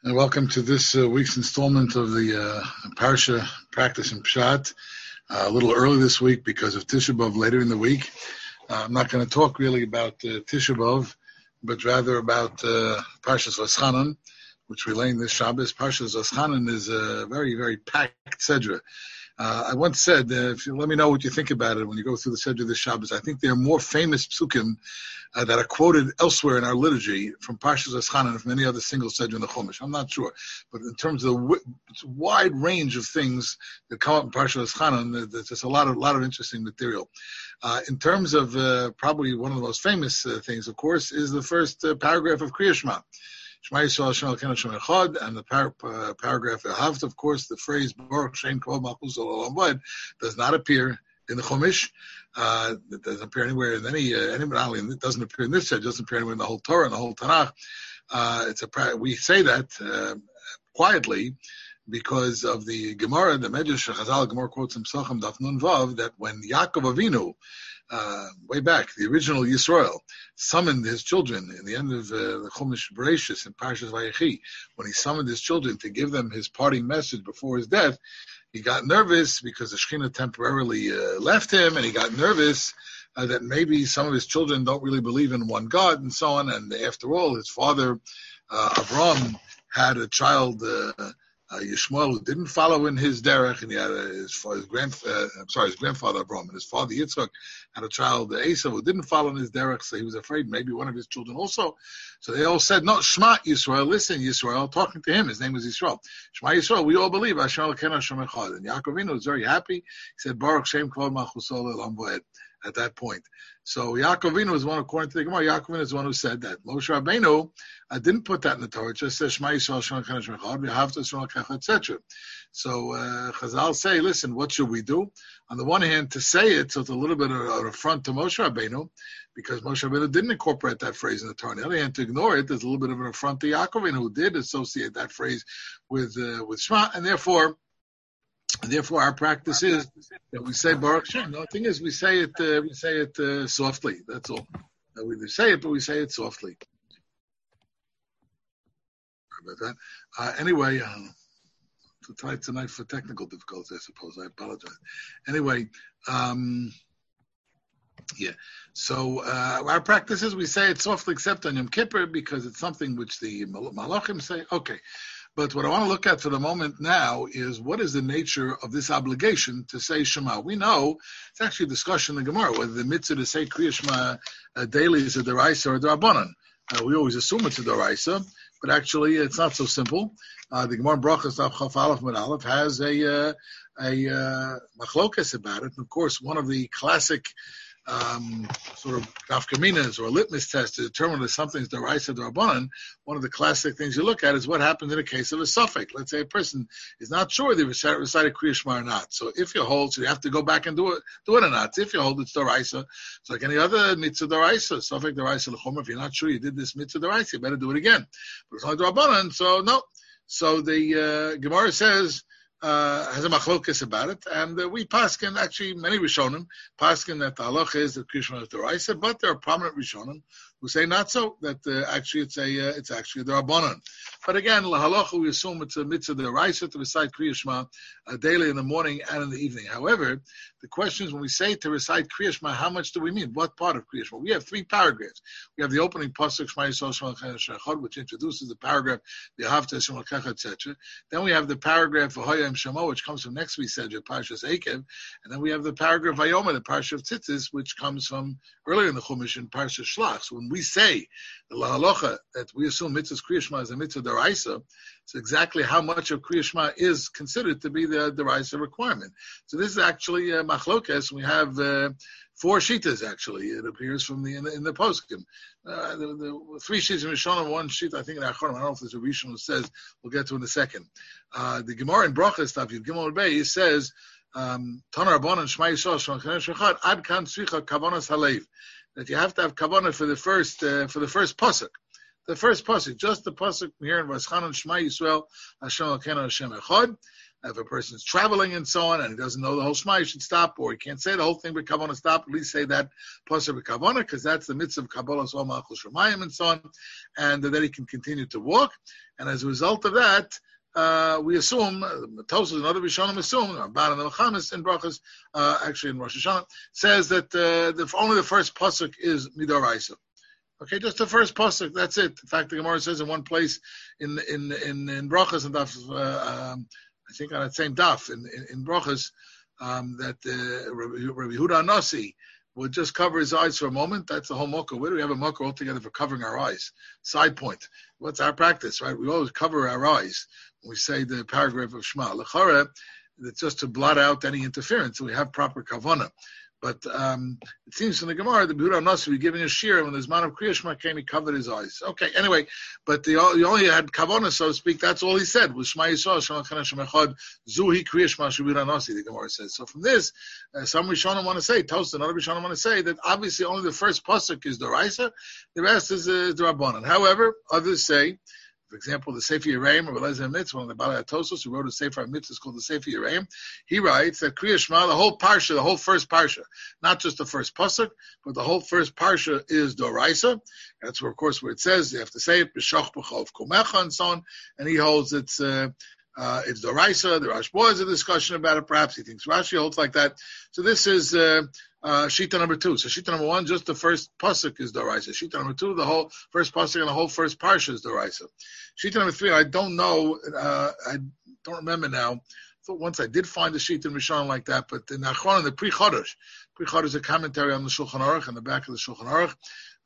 And welcome to this week's installment of the Parsha Practice in Pshat. A little early this week because of Tisha B'Av later in the week. I'm not going to talk really about Tisha B'Av, but rather about Parshas V'Schanan, which we lay this Shabbos. Parshas V'Schanan is a very, very packed Sedra. I once said, if you let me know what you think about it when you go through the Sedra this Shabbos, I think there are more famous psukim that are quoted elsewhere in our liturgy from Parshas V'Schanan from any other single Sedra in the Chumash. I'm not sure. But in terms of the wide range of things that come up in Parshas V'Schanan, there's just a lot of interesting material. In terms of probably one of the most famous things, of course, is the first paragraph of Kriya Shema. Shema Yisrael Hashem Elokeinu Hashem Echad, and the paragraph Ehavta, of course, the phrase Baruch Shem Kol Malchus Olam Vaed does not appear in the Chumash. It doesn't appear anywhere in it doesn't appear in this set. It doesn't appear anywhere in the whole Torah and the whole Tanakh. We say that quietly because of the Gemara, the Medrash Chazal Gemara quotes in Pesachim Daf Nun Vav that when Yaakov Avinu, way back, the original Yisrael, summoned his children in the end of the Chumash Bereshis in Parshas Vayechi, when he summoned his children to give them his parting message before his death, he got nervous because the Shekhinah temporarily left him, and he got nervous that maybe some of his children don't really believe in one God and so on. And after all, his father, Avram, had a child, Yishmael, who didn't follow in his derech, and he had his grandfather Abraham, and his father Yitzchak had a child, Esav, who didn't follow in his derech, so he was afraid maybe one of his children also. So they all said, no, Shema Yisrael, listen Yisrael, talking to him, his name was Yisrael. Shema Yisrael, we all believe, Hashem Elokeinu Hashem Echad. And Yaakov Avinu was very happy. He said, Baruch Shem Kol Malchus Olam Vaed at that point. So Yaakov Avinu is one, according to the Gemara, Yaakov Avinu is the one who said that. Moshe Rabbeinu didn't put that in the Torah. It just says Shema Yisrael Hashem Elokeinu Hashem Echad, V'ahavta Yisrael Elokecha, etc. So Chazal say, listen, what should we do? On the one hand, to say it, so it's a little bit of an affront to Moshe Rabbeinu, because Moshe Rabbeinu didn't incorporate that phrase in the Torah. On the other hand, to ignore it, there's a little bit of an affront to Yaakov Avinu, who did associate that phrase with Shema, and therefore, our practice is that we say Baruch Shem. The thing is, we say it softly. That's all. We say it, but we say it softly. Sorry about that. Anyway, to try tonight for technical difficulties, I suppose. I apologize. Anyway, yeah. So our practice is we say it softly, except on Yom Kippur, because it's something which the Malachim say. Okay. But what I want to look at for the moment now is what is the nature of this obligation to say Shema. We know it's actually a discussion in the Gemara whether the mitzvah to say Kriya Shema daily is a deraisa or a derabanan. We always assume it's a deraisa, but actually it's not so simple. The Gemara Brachas Daf Chaf Aleph Mid Aleph has a machlokas about it. And of course, one of the classic sort of nafkaminas or litmus test to determine if something's deraisa or derabanan, one of the classic things you look at is what happens in a case of a suffix. Let's say a person is not sure they recited Kriya Shema or not. So if you hold, so you have to go back and do it or not. If you hold, it's deraisa. It's like any other mitzvah deraisa, suffix deraisa l'chomer. If you're not sure you did this mitzvah deraisa, you better do it again. But it's only derabanan, so no. So the Gemara says, has a machlokas about it, and we paskin, actually many Rishonim paskin that the halacha is that Kriya Shema is deraisa, but there are prominent Rishonim who say not so, that actually it's actually a derabanan. But again, lahalacha, we assume it's a mitzvah deraisa to recite Kriya Shema daily in the morning and in the evening. However, the question is when we say to recite Kriya Shema, how much do we mean? What part of Kriya Shema? We have three paragraphs. We have the opening pasuk Shema Yisrael Hashem Elokeinu Hashem Echad, which introduces the paragraph V'ahavta Hashem Elokecha, etc. Then we have the paragraph V'hoyam Shemo, which comes from next week's Sedra, Parshas Eikev, and then we have the paragraph Vayomer, the Parsha of Tzitzis, which comes from earlier in the Chumash in Parshas Shlach. So when we say the lahalacha that we assume mitzvah Kriya Shema is a mitzvah deraisa, it's exactly how much of Kriya Shema is considered to be the deraisa requirement. So this is actually machlokas. We have four shitas actually. It appears from in the poskim. The three sheets in Rishonim, one sheet I think in Acharonim. I don't know if there's a Rishon who says, we'll get to in a second. The Gemara in Brachas Daf Yud Gimel Bey says, Tanar Rabbanan Shema Yisrael Shema Elokeinu Echad Ad Kan Tzricha Kavanas Halev, that you have to have kavanah for the first pasuk. The first pasuk, just the pasuk here in V'Schanan Shema Yisrael Hashem Elokeinu Hashem Echad. If a person's traveling and so on, and he doesn't know the whole Shema, he should stop, or he can't say the whole thing with Kavanah, stop, at least say that pasuk with Kavanah, because that's the mitzvah of Kabbalah, so Malchus Shemayim, and so on, and then he can continue to walk. And as a result of that, we assume, Tosfos and other Rishonim assume, Ramban and the Chamis in Brachos, actually in Rosh Hashanah, says that only the first pasuk is Midoraisa. Okay, just the first pasuk, that's it. In fact, the Gemara says in one place in Brachos and Daf, I think on that same Daf in Brachos, that Rabbi Yehuda Nasi would just cover his eyes for a moment. That's the whole mocha. Where do we have a mocha altogether for covering our eyes? Side point. What's our practice, right? We always cover our eyes when we say the paragraph of Shema. L'chara, it's just to blot out any interference, so we have proper kavanah. But it seems from the Gemara, the Yehuda Nasi was giving a shir when the Zman of Kriya Shema came, he covered his eyes. Okay, anyway, but he only had kavanah, so to speak. That's all he said was Shema Yisrael, Shema Chana Echad, Zuhi Kriya Shema Yehuda Nasi. The Gemara says. So from this, some Rishonim want to say, Tosfos and other Rishonim want to say that obviously only the first pasuk is Doraisa, the rest is the Rabbanan. However, others say, for example, the Sefer Yereim, or Eliezer Mitzvah, one of the Balei HaTosfos, who wrote a Sefer Mitzvah called the Sefer Yereim, he writes that Kriya Shema, the whole parsha, the whole first parsha, not just the first pasuk, but the whole first parsha is Doraisa. That's where, of course, where it says you have to say it B'shach B'chov Kumecha and so on. And he holds it's Doraisa. The Rashba has a discussion about it. Perhaps he thinks Rashi holds like that. So this is Shita number 2. So Shita number 1, just the first pasuk is Doraisa. Shita number 2, the whole first pasuk and the whole first parsha is Doraisa. Shita number 3, I don't know, I don't remember now. I thought once I did find a Shita in Rishon like that, but in Achron, the Pri Chodesh is a commentary on the Shulchan Aruch, on the back of the Shulchan Aruch.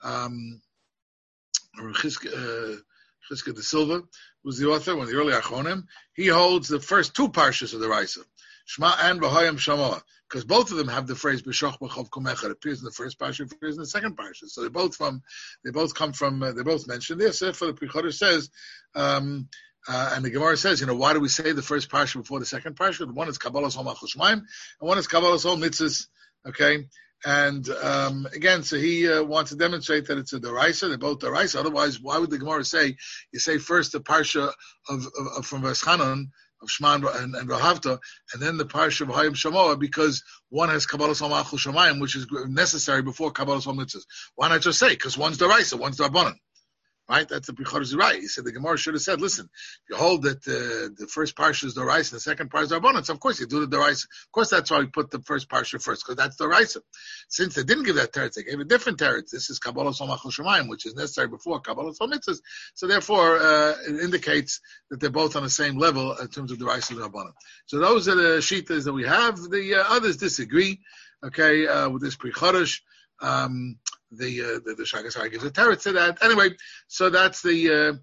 Chizkiah de Silva was the author, one of the early Achronim. He holds the first 2 parshas of the Raisa, Shema and V'hayim Shamoah, because both of them have the phrase B'shach B'chov Kumecha. It appears in the first parsha, it appears in the second parsha. So they both mentioned this. Therefore, the Pri Chodesh says, and the Gemara says, why do we say the first parsha before the second parsha? One is Kabbalah Sol Malchus Shemayim, and one is Kabbalah Sol Mitzvahs. Okay. And again, so he wants to demonstrate that it's a Doraisa. They're both Doraisa. Otherwise, why would the Gemara say you say first the parsha of from Veschanon of Shema and Rahavta, and then the parsha of Hayim Shamoah, because one has Kabbalah Sol Malchus Shemayim, which is necessary before Kabbalah Sol Mitzvahs. Why not just say because one's Doraisa, one's Rabbanan? Right? That's the Pri Chodesh is right. He said the Gemara should have said, listen, if you hold that the first parsha is Doraisa and the second parsha is Rabbanan, so of course you do the Doraisa. Of course that's why we put the first parsha first, because that's Doraisa. Since they didn't give that teretz, they gave a different teretz. This is Kabbalah Sol Malchus Shemayim, which is necessary before Kabbalah Sol Mitzvahs. So therefore, it indicates that they're both on the same level in terms of Doraisa and Rabbanan. So those are the shitas that we have. The others disagree, okay, with this Pri Chodesh. The Shagasar gives a teretz to that. Anyway, so those are the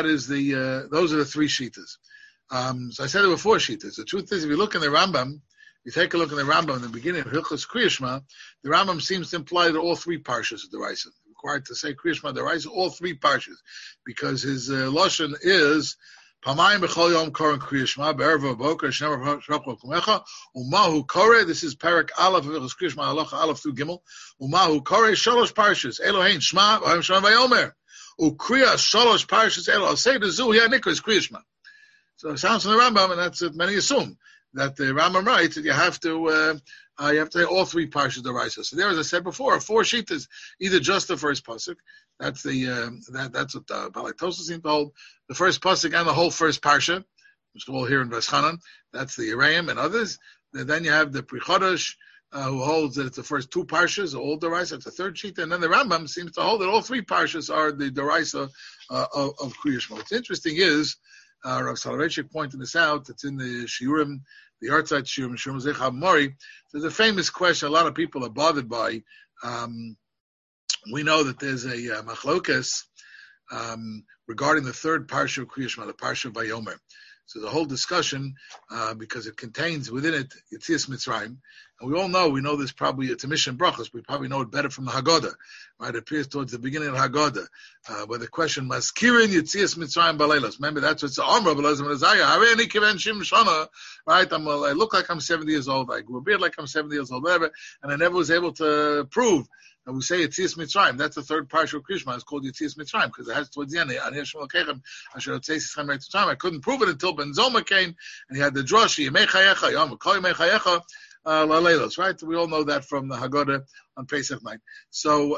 3 shitas. So I said there were 4 shitas. The truth is, if you look in the Rambam, you take a look in the Rambam in the beginning of Hilchos Kriya Shema, the Rambam seems to imply that all 3 parshas are Doraisa. Required to say Kriya Shema Doraisa, all 3 parshas, because his lashon is Pamayim b'chol yom koren Kriya Shema be'erev v'boker shneimar b'shachar kumecha umahu kore. This is Parak Aleph of Kriya Shema Halacha Aleph through Gimel. Umahu kore shalosh parshas Elohein Shema v'hayim Shema v'yomer ukriya shalosh parshas Elo. I'll say the Zu here Nikras Kriya Shema. So it sounds from the Rambam, and that's what many assume, that the Rambam writes that you have to say all 3 parshas Doraisa. So there, as I said before, 4 shitas, either just the first pasuk. That's that's what Balei HaTosfos seems to hold. The first pasuk and the whole first parsha, which we'll hear in Veschanan. That's the Yereim and others. And then you have the Pri Chodesh, who holds that it's the first 2 parshas, all Doraisa. It's the third sheet. And then the Rambam seems to hold that all 3 parshas are the Doraisa of Kriya Shema. What's interesting is, Rav Soloveitchik pointed this out. It's in the Shiurim, the Artzait Shiurim, Shiurim Zechav Mori. There's a famous question a lot of people are bothered by. We know that there's a machlokas regarding the third parsha of Kriya Shema, the parsha of Vayomer. So the whole discussion, because it contains within it Yetzias Mitzrayim, And we know this probably, it's a mission brachos, we probably know it better from the Haggadah, right? It appears towards the beginning of the Haggadah, where the question, Maskirin Yitzias Mitzrayim Baleilos. Remember, that's what's the Amr of Elazar ben Azariah, right? I look like I'm 70 years old, I grew a beard like I'm 70 years old, whatever, and I never was able to prove. And we say Yitzias Mitzrayim. That's the third parsha of Krishma. It's called Yitzias Mitzrayim because it has towards the end. I couldn't prove it until Ben Zoma came and he had the droshi Yemei Chayecha Yom Kol Yemei Chayecha Laleilos. Right? We all know that from the Haggadah on Pesach night. So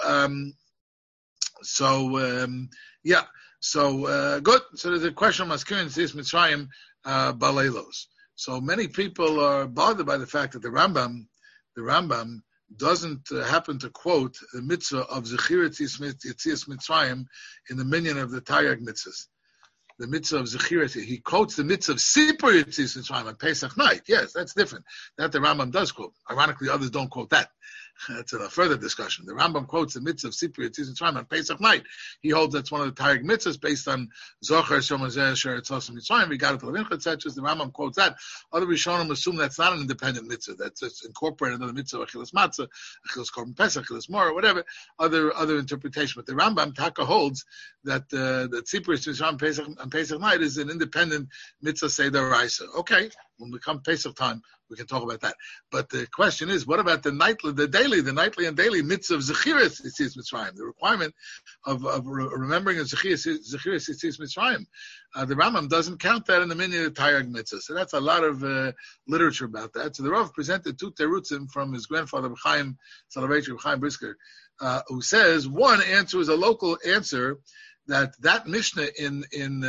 good. So there's a question of Maskirin Yitzias Mitzrayim Baleilos. So many people are bothered by the fact that the Rambam doesn't happen to quote the mitzvah of Zechirat Yitzias Mitzrayim in the minyan of the Taryag mitzvahs. The mitzvah of Zechirat, he quotes the mitzvah of Sipur Yitzias Mitzrayim on Pesach night. Yes, that's different. That the Rambam does quote. Ironically, others don't quote that. That's a further discussion. The Rambam quotes the mitzvah of Sipur Yitzias Mitzrayim on Pesach night. He holds that's one of the Taryag mitzvahs based on Zohar Shomazeh Sheretz Osam Mitzrayim. We got it to Levincha, etc. The Rambam quotes that. Other Rishonim assume that's not an independent mitzvah. That's just incorporated into the mitzvah of Achilas Matzah, Achilas Korban Pesach, Achilas Mora, whatever. Other interpretation. But the Rambam Taka holds that that Sipur Yitzias Mitzrayim on Pesach night is an independent mitzvah Seder Raisa. Okay, when we come Pesach time, we can talk about that. But the question is, what about the nightly and daily mitzvah of Zechiras Yitzias Mitzrayim, the requirement of remembering a Zechiras Yitzias Mitzrayim? The Rambam doesn't count that in the minyan of Taryag mitzvah. So that's a lot of literature about that. So the Rav presented two terutzim from his grandfather, Chaim Soloveitcher, Chaim Brisker, who says one answer is a local answer that Mishnah in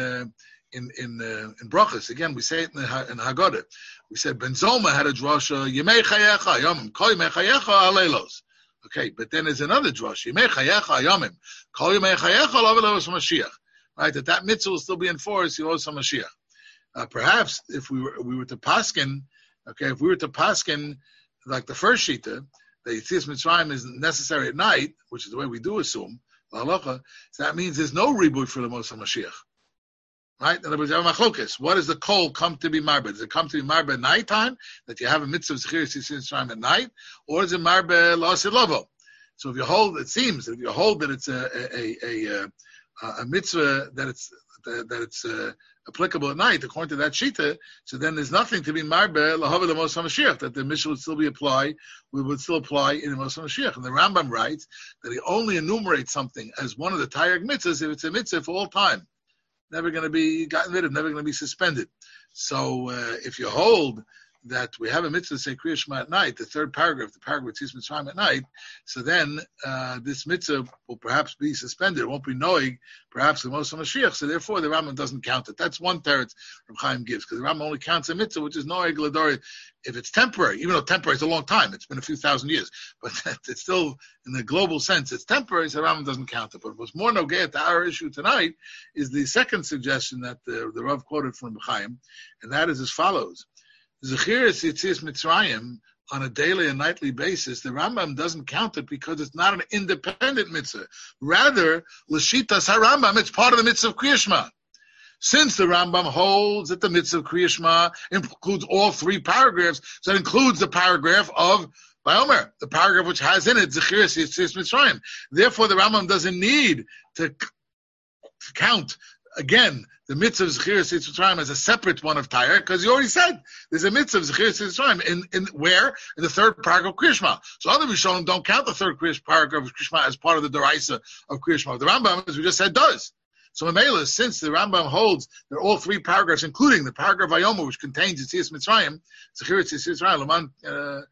brachas. Again, we say it in Haggadah. We said Ben Zoma had a drasha Yemei Chayecha Yomim Kol Yemei Chayecha Aleilos. Okay, but then there's another drasha Yemei Chayecha Yomim Kol Yemei Chayecha Aleilos Mashiach. Right, that mitzvah will still be enforced. Yilos Mashiach. Perhaps if we were to paskin, like the first shita, the Yitzias Mitzrayim is necessary at night, which is the way we do assume. So that means there's no reboot for the Moshe Mashiach. Right? In other words, what does the kol come to be marbe? Does it come to be marbe at nighttime, that you have a mitzvah of Zechiras Yitzias Mitzrayim at night, or is it marbe la'asid lovo? So if you hold, it seems that if you hold that it's a mitzvah that it's applicable at night, according to that shita, so then there's nothing to be marbe lahava the Moshe Mashiach, that the Mishnah would still be applied. We would still apply in the Moshe Mashiach. And the Rambam writes that he only enumerates something as one of the Taryag mitzvahs if it's a mitzvah for all time. Never going to be gotten rid of, never going to be suspended. So if you hold that we have a mitzvah to say Kriya Shema at night, the third paragraph, the paragraph Yitzias Mitzrayim at night, so then this mitzvah will perhaps be suspended. It won't be noig, perhaps the Moshe Mashiach. So therefore, the Rambam doesn't count it. That's one teretz Reb Chaim gives, because the Rambam only counts a mitzvah, which is noig l'dori, if it's temporary. Even though temporary is a long time, it's been a few thousand years, but it's still in the global sense, it's temporary. So the Rambam doesn't count it. But what's more nogeh to our issue tonight is the second suggestion that the Rav quoted from Reb Chaim, and that is as follows. Zechiras Yitzias Mitzrayim on a daily and nightly basis, the Rambam doesn't count it because it's not an independent mitzvah. Rather, l'shitas HaRambam, it's part of the mitzvah of Kriya Shema. Since the Rambam holds that the mitzvah of Kriya Shema includes all three paragraphs, so it includes the paragraph of Vayomer, the paragraph which has in it Zechiras Yitzias Mitzrayim. Therefore, the Rambam doesn't need to count again the mitzvah of Zechiras Yitzias Mitzrayim as a separate one of Tyre, because he already said there's a mitzvah of Zechiras Yitzias Mitzrayim in the third paragraph of Kriya Shema. So other Rishonim don't count the third paragraph of Kriya Shema as part of the Deraisa of Kriya Shema. The Rambam, as we just said, does. So Mamela, since the Rambam holds that all three paragraphs, including the paragraph Vayomer, which contains Yitzias Mitzrayim, Zechiras Yitzias Mitzrayim,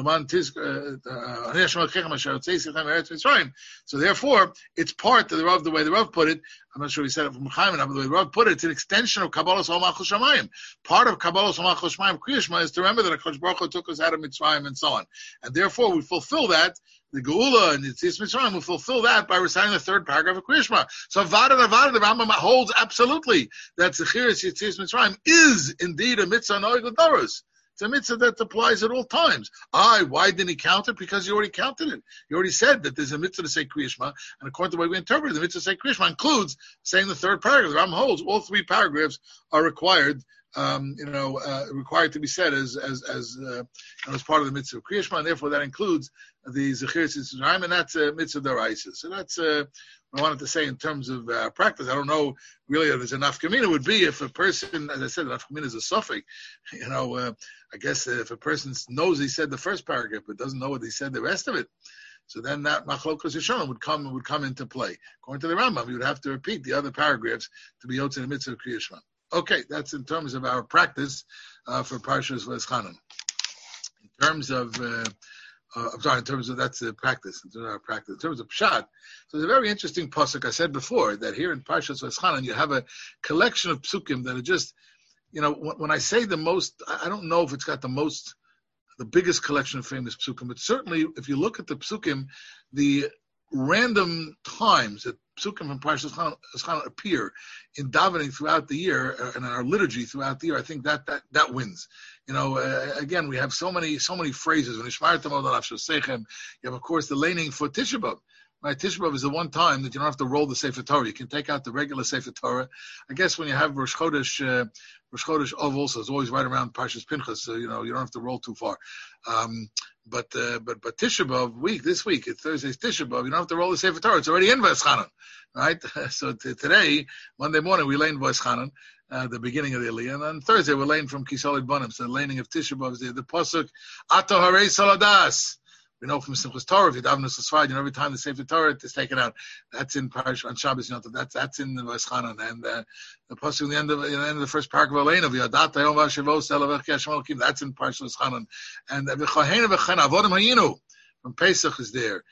so therefore, it's part of the Rav, the way the Rav put it. I'm not sure he said it from Chaim, but the way the Rav put it, it's an extension of Kabbalah Sol Malchus Shamayim. Part of Kabbalah Sol Malchus Shamayim, Kriya Shema, is to remember that HaKadosh Baruch Hu took us out of Mitzrayim and so on. And therefore, we fulfill that. The Geula and Yitzias Mitzrayim will fulfill that by reciting the third paragraph of Kriya Shema. So Vada, the Rambam holds absolutely that Zechiras Yitzias Mitzrayim is indeed a mitzvah noig l'doros. It's a mitzvah that applies at all times. Why didn't he count it? Because he already counted it. He already said that there's a mitzvah to say Kriya Shema, and according to the way we interpret it, the mitzvah to say Kriya Shema includes saying the third paragraph. The Rambam holds all three paragraphs are required required to be said as part of the mitzvah of Kriya Shema, and therefore that includes the Zechiras Yitzrayim, and that's mitzvah d'oraisa. So that's what I wanted to say in terms of practice. I don't know really if there's enough nafka mina would be if a person, as I said, nafka mina is a suffix. I guess if a person knows he said the first paragraph but doesn't know what he said the rest of it, so then that machlokas yishonim would come into play. According to the Rambam, you would have to repeat the other paragraphs to be yotze the mitzvah of Kriya Shema. Okay, that's in terms of our practice for Parshas V'eschanan. In terms of that's the practice. In terms of our practice. In terms of Pshat, so it's a very interesting pasuk. I said before that here in Parshas V'eschanan you have a collection of psukim that are just, when I say the most, I don't know if it's got the biggest collection of famous psukim, but certainly if you look at the psukim, the random times that psukim from Parshas V'eschanan appear in davening throughout the year and in our liturgy throughout the year, I think that wins. Again, we have so many phrases. When you have, of course, the laning for Tisha B'Av. Right, Tisha B'Av is the one time that you don't have to roll the Sefer Torah. You can take out the regular Sefer Torah. I guess when you have Rosh Chodesh Av also, it's always right around Parshas Pinchas, so you don't have to roll too far. But Tisha B'Av this week, it's Thursday's Tisha B'Av, you don't have to roll the Sefer Torah. It's already in V'eschanan, right? So today, Monday morning, we lane V'eschanan, the beginning of the Aliyah, and on Thursday we're laying from Kisolid Bonim. So the laning of Tisha B'Av is the pasuk Ato Harei Saladas. We know from Simchas Torah, if you daven Sfard, every time the Sefer Torah is taken out, that's in Parash on Shabbos. That's in the V'eschanan, and the pasuk in the end of the first paragraph of Elena, V'yadat Hayom V'Hashavos Elavech Hashem Elokim. That's in Parash V'eschanan, and V'chahena V'chen Avodim Hayinu from Pesach is there.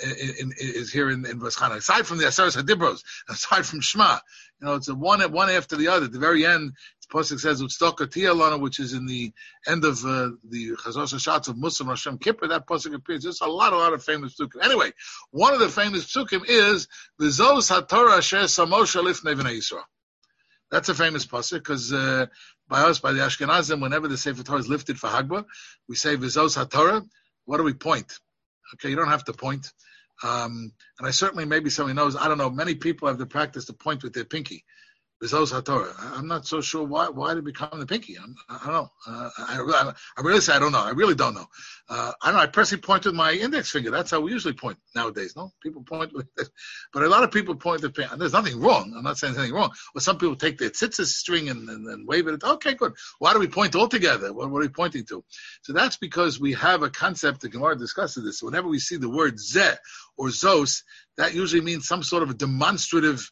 Is here in V'eschanan. Aside from the Aseres HaDibros, aside from Shema, it's a one after the other. At the very end, the pasuk says Utztoka Tiyalana, which is in the end of the Chazos HaShatz of Muslim Rosh Kippur. That pasuk appears. There's a lot of famous psukim. Anyway, one of the famous psukim is V'zos HaTorah Asher Samosha Lifnei Bnei Yisrael. That's a famous pasuk because by the Ashkenazim, whenever the Sefer Torah is lifted for Hagbah, we say V'zos HaTorah. What do we point? Okay, you don't have to point. And I certainly, maybe somebody knows, I don't know, many people have the practice to point with their pinky. V'zos HaTorah. I'm not so sure why did it become the pinky. I don't know. I really say I don't know. I really don't know. I don't know. I personally point with my index finger. That's how we usually point nowadays. No, people point with this, but a lot of people point with the pinky. And there's nothing wrong. I'm not saying there's anything wrong. But some people take their tzitzis string and wave it. Okay, good. Why do we point all together? What are we pointing to? So that's because we have a concept. The Gemara discusses this. So whenever we see the word zeh or zos, that usually means some sort of a demonstrative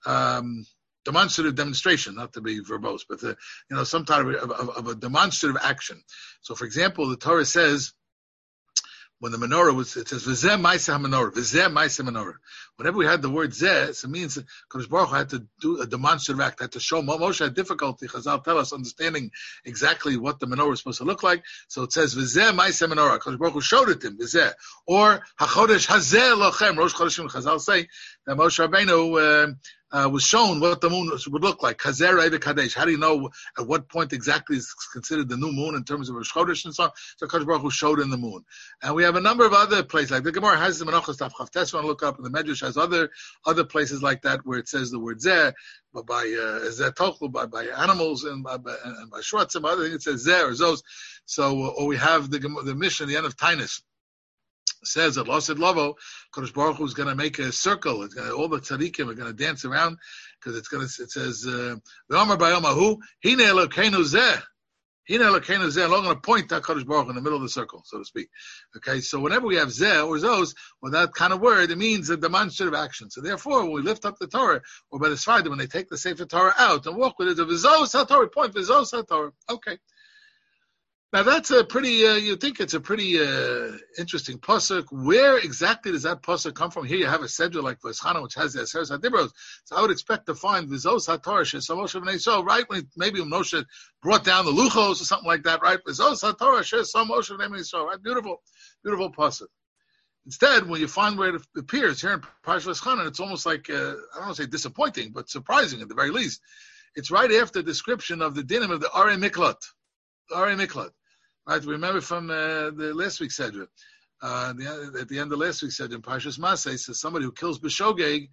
demonstration, not to be verbose, but some type of a demonstrative action. So, for example, the Torah says when the menorah it says v'zeh ma'aseh menorah, v'zeh ma'aseh menorah. Whenever we had the word zeh, it means that Kadosh Baruch Hu had to do a demonstrative act, had to show. Moshe had difficulty, Chazal tell us, understanding exactly what the menorah is supposed to look like. So it says v'zeh ma'aseh menorah. Kadosh Baruch Hu showed it to him, v'zeh. Or hachodesh hazeh lochem. Rosh Chodeshim, Chazal say that Moshe Rabbeinu was shown what the moon would look like. Chazer Eiv Kadesh. How do you know at what point exactly is considered the new moon in terms of Rosh Chodesh and so on? So Kadosh Baruch Hu showed in the moon. And we have a number of other places, like the Gemara has the Menachos Daf Chavtes, want to look up, and the Medrash has other places like that where it says the word Zeh, but by Zeh Tochlu, by animals and by Shvatzim, other things it says Zeh or Zos. So, or we have the Mishnah, the end of Tainus, says that Losid Lovo, Kadosh Baruch Hu is going to make a circle. It's going to, all the tzaddikim are going to dance around because it says V'Omer Bayomahu Hine Elokeinu Zeh. Hine Elokeinu Zeh. I'm going to point that Kadosh Baruch Hu in the middle of the circle, so to speak. Okay, so whenever we have Zeh or Zos, or that kind of word, it means a demonstrative action. So therefore, when we lift up the Torah, or by the Sfardim, when they take the Sefer Torah out and walk with it, V'Zos HaTorah, point V'Zos HaTorah. Okay. Now that's a pretty, you think it's a pretty interesting pasuk. Where exactly does that pasuk come from? Here you have a sedra like V'eschanan, which has the Aseres HaDibros. So I would expect to find V'zos HaTorah Shesam Moshe B'nei Yisrael, right? Maybe when Moshe brought down the Luchos or something like that, right? V'zos HaTorah Shesam Moshe B'nei Yisrael, right? Beautiful, beautiful pasuk. Instead, when you find where it appears here in Parshas V'eschanan, it's almost like, I don't want to say disappointing, but surprising at the very least. It's right after the description of the dinim of the Arei Miklat. Arei Miklat. Right, remember from the last week's Sedra, at the end of last week's Sedra, in Parshas Maseh, says somebody who kills B'shogeg,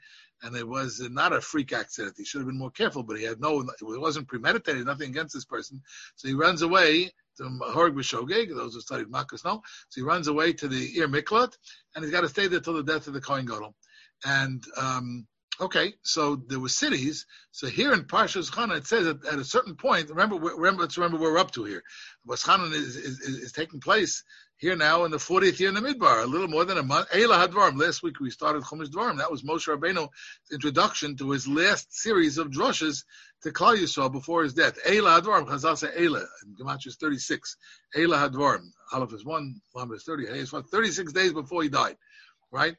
and it was not a freak accident. He should have been more careful, but it wasn't premeditated, nothing against this person. So he runs away to Horg B'Shogeg, those who studied Makkos know. So he runs away to the Ir Miklat, and he's got to stay there till the death of the Kohen Gadol. And okay, so there were cities. So here in Parshas Chana, it says that at a certain point, let's remember where we're up to here. Chana is taking place here now in the 40th year in the Midbar, a little more than a month. Eila HaDvarim. Last week we started Chumash Dvarim. That was Moshe Rabbeinu's introduction to his last series of drushes to Klal Yisrael before his death. Eila HaDvarim. Chazal say Eila. In Gematria is 36. Eila HaDvarim. Aleph is 1, Lamed is 30. Hey is 36 days before he died, right?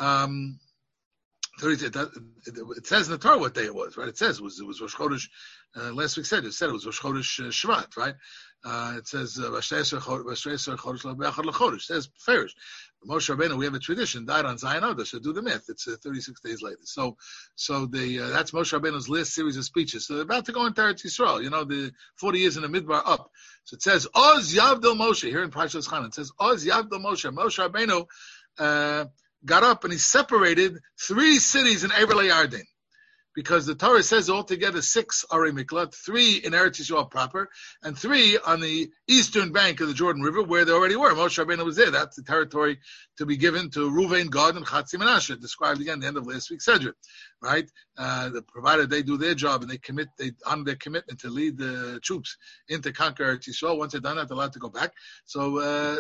30. It says in the Torah what day it was, right? It says it was Rosh Chodesh. Last week it said it was Rosh Chodesh Shvat, right? It says Vashreser Chodesh L'Be'achad L'Chodesh. It says Farish. Moshe Rabbeinu, we have a tradition, died on Zion Odah. So do the math. It's 36 days later. So that's Moshe Rabbeinu's last series of speeches. So they're about to go into Eretz Yisrael. You know, the 40 years in the Midbar up. So it says Oz Yavdil Moshe here in Parshas Chana. It says Oz Yavdil Moshe. Moshe Rabbeinu got up and he separated 3 cities in Eberle Yarden. Because the Torah says altogether 6 are in Miklat, 3 in Eretz Yisrael proper, and 3 on the eastern bank of the Jordan River where they already were. Moshe Rabbeinu was there. That's the territory to be given to Ruvain, Gad, and Chatzi Menashe, described again at the end of last week's Sedra, right? Provided they do their job and they honor their commitment to lead the troops into conquer Eretz Yisrael. Once they're done that, they're allowed to go back. So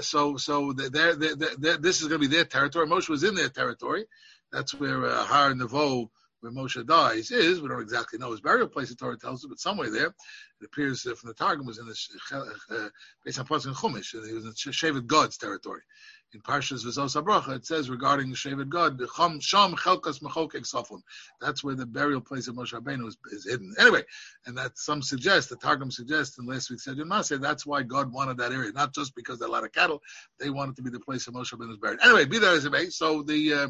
this is going to be their territory. Moshe was in their territory. That's where Har Nevo, where Moshe dies, is. We don't exactly know his burial place, the Torah tells us, but somewhere there. It appears from the Targum was in the based on Pasuk in Chumash, and he was in Shevet Gad's territory. In Parshas V'zos HaBracha, it says regarding Shevet Gad, Sham Chelkas Mechokek Safon. That's where the burial place of Moshe Rabbeinu is hidden. Anyway, and that some suggest, the Targum suggests, and last week said in Maseh, that's why God wanted that area, not just because there are a lot of cattle, they wanted to be the place of Moshe Rabbeinu's buried. Anyway, be that as it may, so the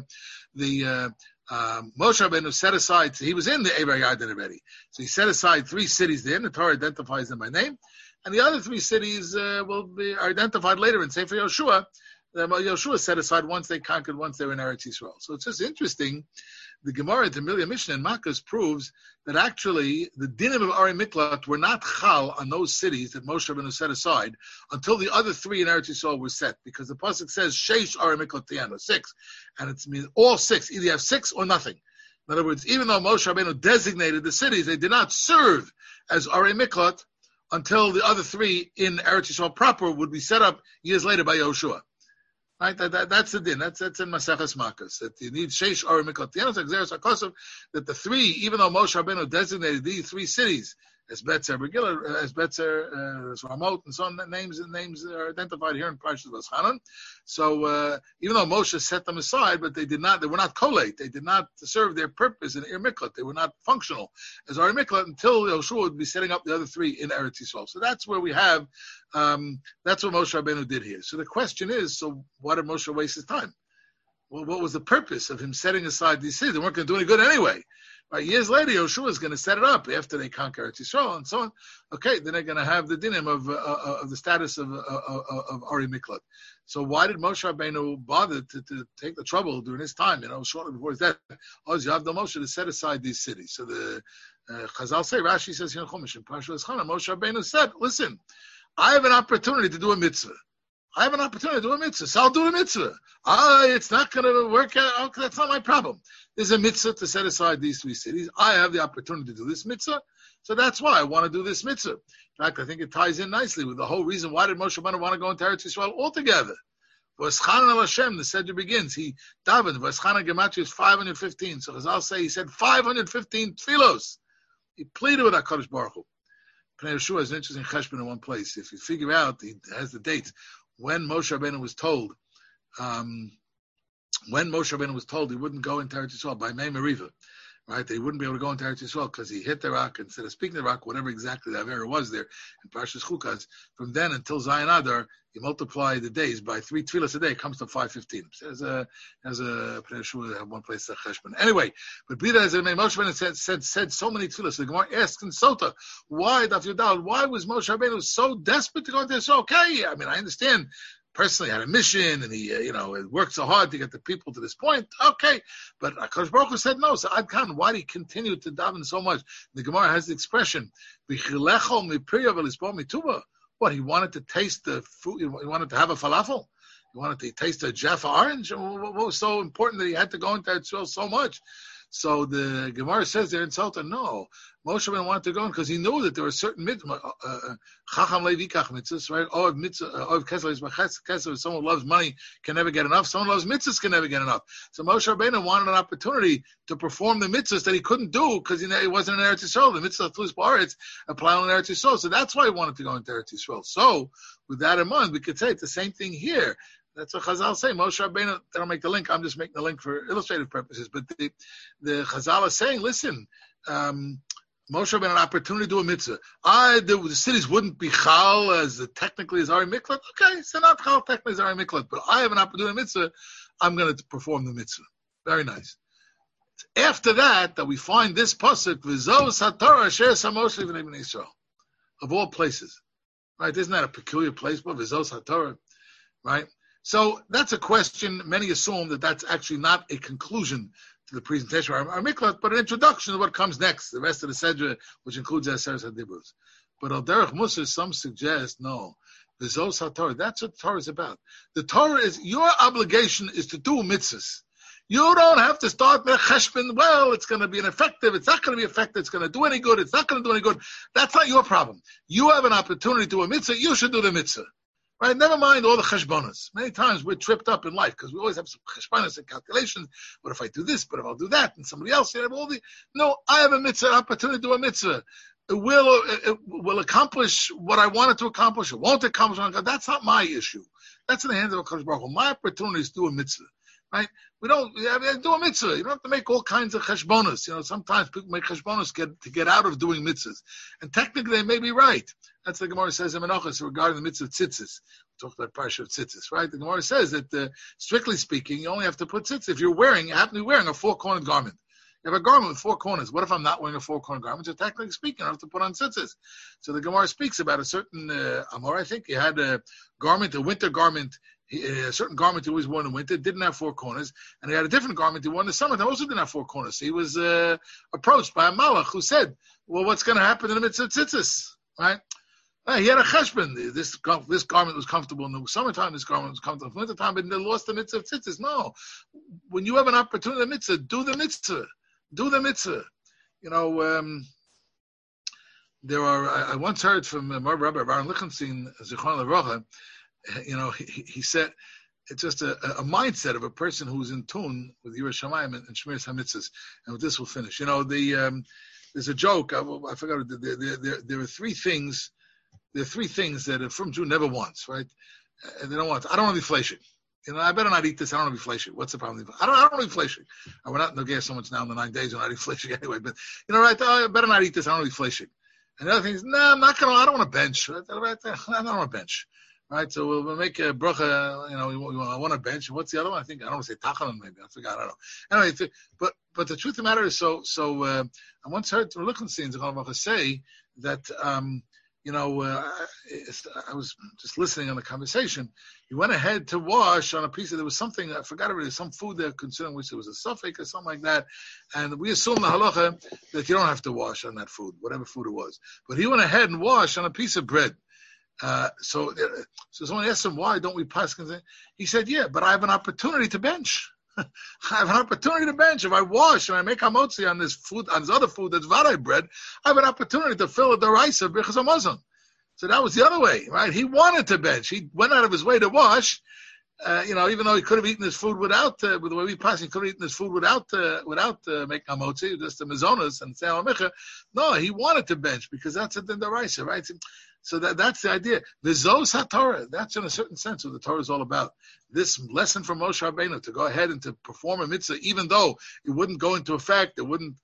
Moshe Rabbeinu set aside, he was in the Eber Yarden already, so he set aside 3 cities there, and the Torah identifies them by name, and the other 3 cities will be identified later in Sefer Yoshua. Yoshua set aside once they conquered, once they were in Eretz Yisrael. So it's just interesting. The Gemara, the Milia Mishnah in Makkos proves that actually the dinim of Ari Miklat were not chal on those cities that Moshe Rabbeinu set aside until the other 3 in Eretz Yisrael were set, because the pasuk says Sheish Ari Miklat Tiano, 6, and it means all 6. Either you have 6 or nothing. In other words, even though Moshe Rabbeinu designated the cities, they did not serve as Ari Miklat until the other 3 in Eretz Yisrael proper would be set up years later by Yoshua. Right, that's the din. That's in Maseches Makkos. That you need Sheish Ari Miklat Tianos Exeris HaKosov. That the 3, even though Moshe Rabbeinu designated these 3 cities as Betzer Begillah, as Betzer, as Ramot, and so on, names are identified here in Parshas V'Chanan. So even though Moshe set them aside, but they were not collate. They did not serve their purpose in Ir Miklat. They were not functional as Ari Miklat until Yoshua would be setting up the other 3 in Eretz Yisrael. So that's where we have. That's what Moshe Rabbeinu did here. So the question is, so why did Moshe waste his time? Well, what was the purpose of him setting aside these cities? They weren't going to do any good anyway. Right, years later, Yoshua is going to set it up after they conquer Eretz Yisrael and so on. Okay, then they're going to have the dinim of the status of Ari Miklat. So why did Moshe Rabbeinu bother to take the trouble during his time? Shortly before his death, Oz Yavdil Moshe to set aside these cities. So the Chazal say, Rashi says here in Chumash, in Parshas Chana, Moshe Rabbeinu said, "Listen, I have an opportunity to do a mitzvah. So I'll do a mitzvah. It's not going to work out. Okay, that's not my problem. There's a mitzvah to set aside these 3 cities. I have the opportunity to do this mitzvah. So that's why I want to do this mitzvah. In fact, I think it ties in nicely with the whole reason why did Moshe Rabbeinu want to go into Eretz Yisrael altogether. V'eschana al Hashem, the Sedra begins. He davened. V'eschana Gematria is 515. So as I'll say, he said 515 tfilos. He pleaded with HaKadosh Baruch Hu. Pnei Yeshua is an interesting cheshbon in one place. If you figure out, he has the dates. When Moshe Rabbeinu was told he wouldn't go into Eretz Yisrael by Mei Meriva, right? They wouldn't be able to go into Eretz Yisrael because he hit the rock instead of speaking the rock, whatever exactly that Avera was there in Parshas Chukas. From then until Zion Adar, you multiply the days by 3 tefillas a day, it comes to 515. There's a Pnei Yeshua have one place that cheshbon. Anyway, but be that as it may, Moshe Rabbeinu said so many tefillas. The Gemara asks in Sota, why was Moshe Rabbeinu so desperate to go into Israel? Okay, I mean, I understand personally had a mission, and he, worked so hard to get the people to this point. Okay, but HaKadosh Baruch Hu said no. So Ad Kan, why did he continue to daven so much? The Gemara has the expression, what, he wanted to taste the food, he wanted to have a falafel? He wanted to taste a Jaffa orange? What was so important that he had to go into Eretz so much? So the Gemara says there in Sota, no, Moshe Rabbeinu wanted to go in because he knew that there were certain mitzvahs, Chacham Levikach mitzvahs, right? Oiv Kesel, someone who loves money can never get enough. Someone who loves mitzvahs can never get enough. So Moshe Rabbeinu wanted an opportunity to perform the mitzvahs that he couldn't do because he wasn't in Eretz Yisrael. The mitzvah Tlus Ba'aretz apply on Eretz Yisrael. So that's why he wanted to go into Eretz Yisrael. So with that in mind, we could say it's the same thing here. That's what Chazal say. Moshe Rabbeinu, they don't make the link. I'm just making the link for illustrative purposes. But the Chazal is saying, listen, Moshe Rabbeinu had an opportunity to do a mitzvah. The cities wouldn't be chal as technically as Ari Miklat. Okay, so not chal technically as Ari Miklat, but I have an opportunity to do a mitzvah. I'm going to perform the mitzvah. Very nice. After that we find this pasuk, V'zos HaTorah Asher Moshe V'nei Bnei Yisrael, of all places, right? Isn't that a peculiar place? But V'zos HaTorah, right? So that's a question. Many assume that that's actually not a conclusion to the presentation of our miklat, but an introduction to what comes next, the rest of the Sedra, which includes Aseret HaDibrus. But Al Derech Musar, some suggest, no, V'zos HaTorah, that's what the Torah is about. The Torah is, your obligation is to do mitzvahs. You don't have to start with cheshbon, well, it's going to be ineffective, it's not going to be effective, it's going to do any good, it's not going to do any good. That's not your problem. You have an opportunity to do a mitzvah, you should do the mitzvah. Right? Never mind all the cheshbonos. Many times we're tripped up in life because we always have some cheshbonos and calculations. What if I do this? But if I'll do that? And somebody else, No, I have a mitzvah, opportunity to do a mitzvah. It will accomplish what I want it to accomplish. It won't accomplish what I want. That's not my issue. That's in the hands of HaKadosh Baruch Hu. My opportunity is to do a mitzvah. Right? We don't do a mitzvah. You don't have to make all kinds of cheshbonos. Sometimes people make cheshbonos to get out of doing mitzvahs. And technically they may be right. That's the Gemara says in Menachos regarding the mitzvah of tzitzis. We talked about Parsha of tzitzis, right? The Gemara says that, strictly speaking, you only have to put tzitzis if you happen to be wearing a four-cornered garment. You have a garment with four corners. What if I'm not wearing a four-cornered garment? So technically speaking, I have to put on tzitzis. So the Gemara speaks about a certain Amor, I think. He had a winter garment. A certain garment he always wore in the winter didn't have four corners, and he had a different garment he wore in the summer that also didn't have four corners. So he was approached by a malach who said, well, what's going to happen in the midst of tzitzis, right? He had a cheshbon. This garment was comfortable in the summertime. This garment was comfortable in the wintertime, but they lost the mitzvah of tzitzis. No. When you have an opportunity to mitzvah, do the mitzvah. Do the mitzvah. I once heard from Rabbi Baron Lichtenstein, Zichron Levracha, he said it's just a mindset of a person who's in tune with Yiras Shamayim and Shmiras HaMitzvahs. And with this we'll finish. There's a joke. I forgot. There are three things. There are three things that a Frum Jew never wants, right? They don't want. I don't want to be fleshing. I better not eat this. I don't want to be fleshing. What's the problem? I don't want to be fleshing. We're not in the gas so much now in the 9 days. We're not eating fleshing anyway. But right? I better not eat this. I don't want to be fleshing. And the other thing is, I'm not going to. I don't want to bench. I don't want to bench. Right, so we'll make a bracha. I want to bench. What's the other one? I don't want to say tachanun. Maybe I forgot. I don't know. Anyway, but the truth of the matter is, I once heard Lichtenstein say that I was just listening on the conversation. He went ahead to wash on a piece of, there was something, I forgot already, some food there concerning which there was a suffix or something like that. And we assume the halacha that you don't have to wash on that food, whatever food it was. But he went ahead and washed on a piece of bread. So someone asked him, why don't we pass? He said, yeah, but I have an opportunity to bench. I have an opportunity to bench. If I wash and I make hamotzi on this food, on this other food that's vaday bread, I have an opportunity to fill a deraisa b'chas hamazon. So that was the other way, right? He wanted to bench. He went out of his way to wash. Even though he could have eaten his food without, with the way we pass, he could have eaten his food without making hamotzi, just the mezonas and say micha. No, he wanted to bench because that's a deraisa, right? So that's the idea. The Zos HaTorah, that's in a certain sense what the Torah is all about. This lesson from Moshe Rabbeinu to go ahead and to perform a mitzvah, even though it wouldn't go into effect, it wouldn't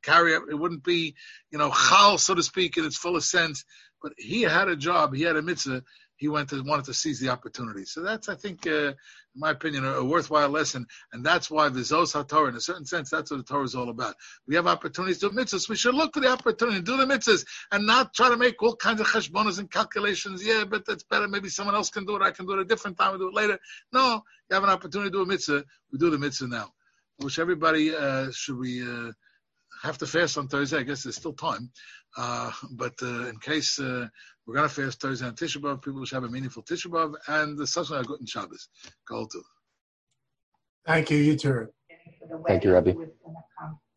be, chal, so to speak, in its fullest sense. But he had a job, he had a mitzvah. he wanted to seize the opportunity. So that's, I think, in my opinion, a worthwhile lesson. And that's why the Zos HaTorah, in a certain sense, that's what the Torah is all about. We have opportunities to do mitzvahs. We should look for the opportunity to do the mitzvahs and not try to make all kinds of cheshbonos and calculations. Yeah, but that's better. Maybe someone else can do it. I can do it a different time. We'll do it later. No, you have an opportunity to do a mitzvah. We do the mitzvah now. I wish everybody, should we have to fast on Thursday? I guess there's still time. But in case we're going to fast Thursday on Tisha B'Av, people should have a meaningful Tisha B'Av and the subsequent Good Shabbos. Kol tov. Thank you. You too. Thank you, Rabbi.